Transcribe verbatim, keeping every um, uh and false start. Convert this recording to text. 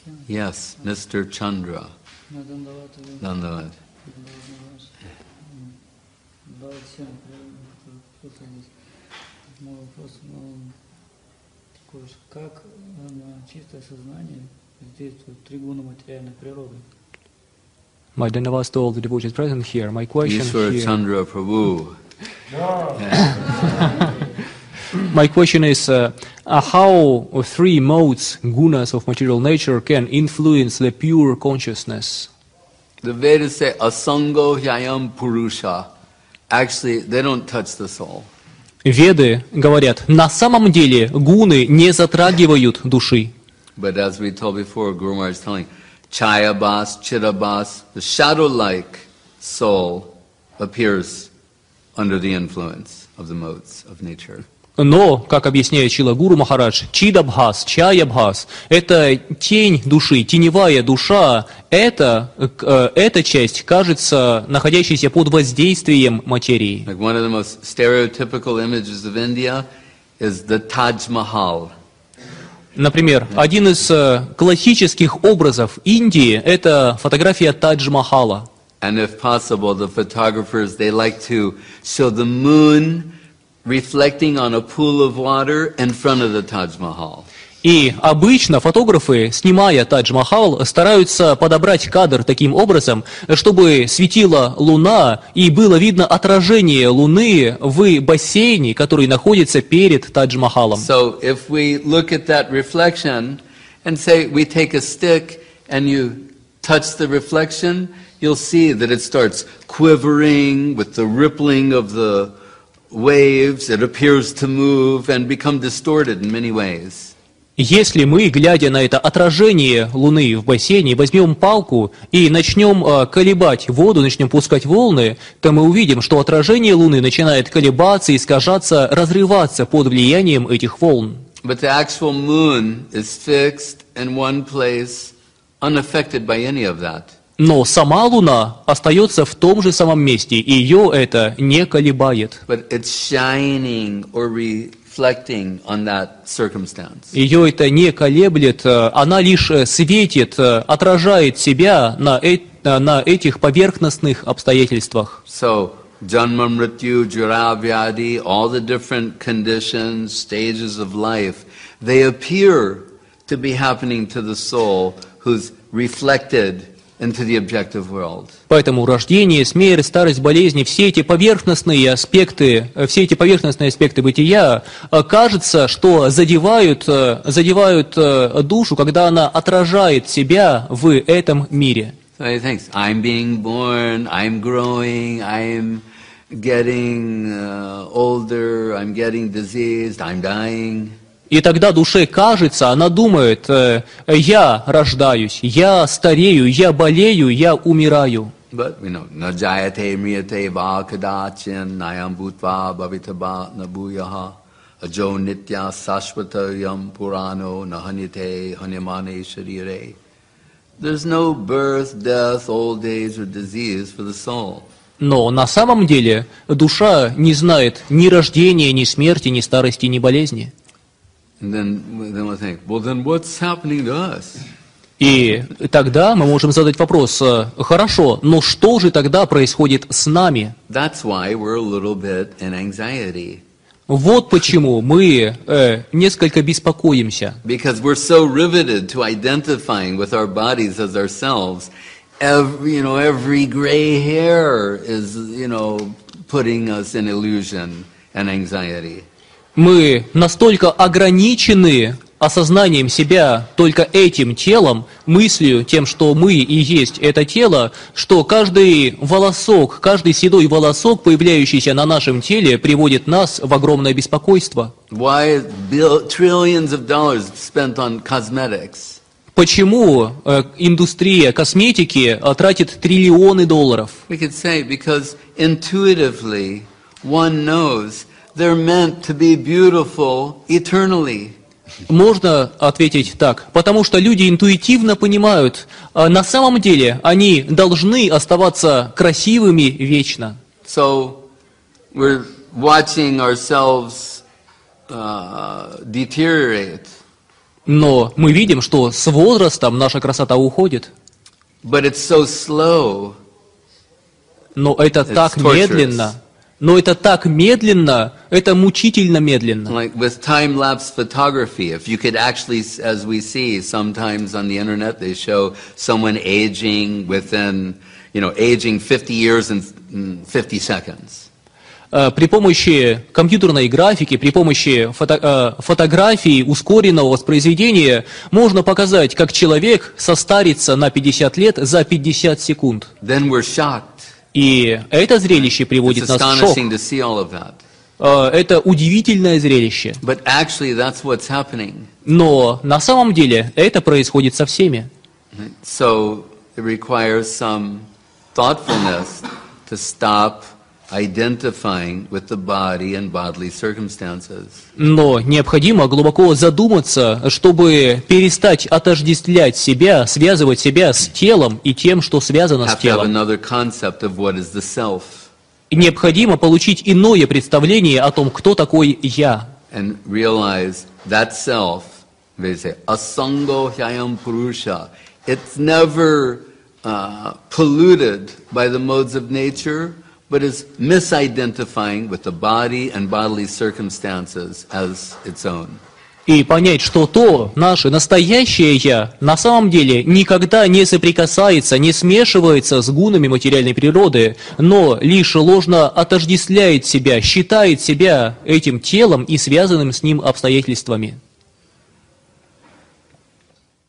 Yes, Mister Chandra. Dandavat. Мой вопрос такой же, как на чистое сознание действуют три гуна материальной природы? My Dandavats to all the devotees present here. My question Ishwara here. Chandra Prabhu. My question is uh, uh, how three modes, gunas of material nature, can influence the pure consciousness. The Vedas say asango hyayam purusha. Actually, they don't touch the soul. Веды говорят, на самом деле гуны не затрагивают души. But as we told before, Guru Maharaj is telling, Chayabhas, Chidabhas, the shadow-like soul appears under the influence of the modes of nature. Но, как объясняет Чила Гуру Махарадж, Чидабхас, Чаябхас – это тень души, теневая душа, это, э, эта часть кажется находящейся под воздействием материи. Like one of the most stereotypical images of India is the Taj Mahal. Например, один из э, классических образов Индии – это фотография Тадж-Махала. And if possible, the photographers, they like to show the moon reflecting on a pool of water in front of the Taj Mahal. И обычно фотографы, снимая Тадж-Махал, стараются подобрать кадр таким образом, чтобы светила луна и было видно отражение луны в бассейне, который находится перед Тадж-Махалом. So if we look at that reflection and say we take a stick and you touch the reflection, you'll see that it starts quivering with the rippling of the waves. It appears to move and become distorted in many ways. Если мы, глядя на это отражение Луны в бассейне, возьмем палку и начнем э, колебать воду, начнем пускать волны, то мы увидим, что отражение Луны начинает колебаться, искажаться, разрываться под влиянием этих волн. But the actual moon is fixed in one place, unaffected by any of that. Но сама Луна остается в том же самом месте, и ее это не колебает. But it's shining or reflecting on that circumstance. Ее это не колеблет, она лишь светит, отражает себя на, э, на этих поверхностных обстоятельствах. So, Janma, Mrityu, Jara, Vyadi, all the different conditions, stages of life, they appear to be happening to the soul who's reflected into the objective world. Поэтому рождение, смерть, старость, болезни, все эти поверхностные аспекты, все эти поверхностные аспекты бытия, кажется, что задевают, задевают душу, когда она отражает себя в этом мире. So he thinks, I'm being born, I'm growing, I'm getting uh, older, I'm getting diseased, I'm dying. И тогда душе кажется, она думает, я рождаюсь, я старею, я болею, я умираю. But we know, na jayate mriyate va kadachin nayam bhutva bhavitaba nabuyaha ajo nitya sashvata yam purano nahanyate hanyamane sharire. There's no birth, death, old age or disease for the soul. Но на самом деле душа не знает ни рождения, ни смерти, ни старости, ни болезни. And then, then we'll think, well, then what's happening to us? И тогда мы можем задать вопрос, хорошо, но что же тогда происходит с нами? That's why we're a little bit in anxiety. Вот почему мы э, несколько беспокоимся. Because we're so riveted to identifying with our bodies as ourselves. Every, you know, every gray hair is, you know, putting us in illusion and anxiety. Мы настолько ограничены осознанием себя только этим телом, мыслью, тем, что мы и есть это тело, что каждый волосок, каждый седой волосок, появляющийся на нашем теле, приводит нас в огромное беспокойство. Why bill, trillions of dollars spent on cosmetics? Почему э, индустрия косметики э, тратит триллионы долларов? We could say because intuitively one knows they're meant to be beautiful eternally. Можно ответить так, потому что люди интуитивно понимают, на самом деле они должны оставаться красивыми вечно. So we're watching ourselves uh, deteriorate. Но мы видим, что с возрастом наша красота уходит. But it's so slow. Но это It's так torturous. медленно. Но это так медленно, это мучительно медленно. Like with time-lapse photography, if you could actually, as we see sometimes on the internet, they show someone aging within, you know, aging fifty years in in fifty seconds. Э, При помощи компьютерной графики, при помощи фото- э, фотографий, ускоренного воспроизведения можно показать, как человек состарится на пятьдесят лет за пятьдесят секунд. Then we're shocked. И это зрелище It's приводит нас в шок. astonishing to see all of that. Э, Это удивительное зрелище. But actually, that's what's happening. Но на самом деле это происходит со всеми. Right? So it requires some thoughtfulness to stop identifying with the body and bodily circumstances. Но необходимо глубоко задуматься, чтобы перестать отождествлять себя, связывать себя с телом и тем, что связано с Have to have телом. another concept of what is the self. И необходимо получить иное представление о том, кто такой я. And realize that self, they say, asango hyayam purusha, it's never uh, polluted by the modes of nature, but is misidentifying with the body and bodily circumstances as its own. И понять, что то, наше настоящее «я», на самом деле никогда не соприкасается, не смешивается с гунами материальной природы, но лишь ложно отождествляет себя, считает себя этим телом и связанным с ним обстоятельствами.